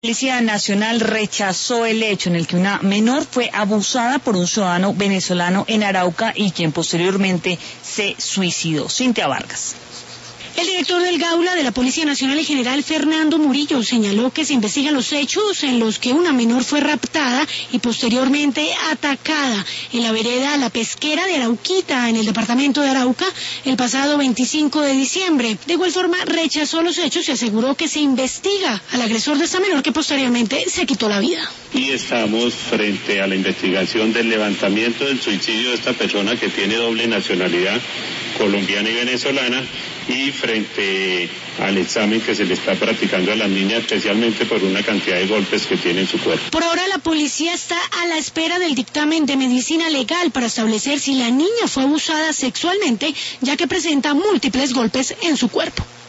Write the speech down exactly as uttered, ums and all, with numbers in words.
La Policía Nacional rechazó el hecho en el que una menor fue abusada por un ciudadano venezolano en Arauca y quien posteriormente se suicidó. Cintia Vargas. El director del Gaula de la Policía Nacional, el general Fernando Murillo, señaló que se investigan los hechos en los que una menor fue raptada y posteriormente atacada en la vereda La Pesquera de Arauquita, en el departamento de Arauca, el pasado veinticinco de diciembre. De igual forma, rechazó los hechos y aseguró que se investiga al agresor de esta menor que posteriormente se quitó la vida. Y estamos frente a la investigación del levantamiento del suicidio de esta persona que tiene doble nacionalidad, colombiana y venezolana, y frente al examen que se le está practicando a las niñas, especialmente por una cantidad de golpes que tiene en su cuerpo. Por ahora la policía está a la espera del dictamen de medicina legal para establecer si la niña fue abusada sexualmente, ya que presenta múltiples golpes en su cuerpo.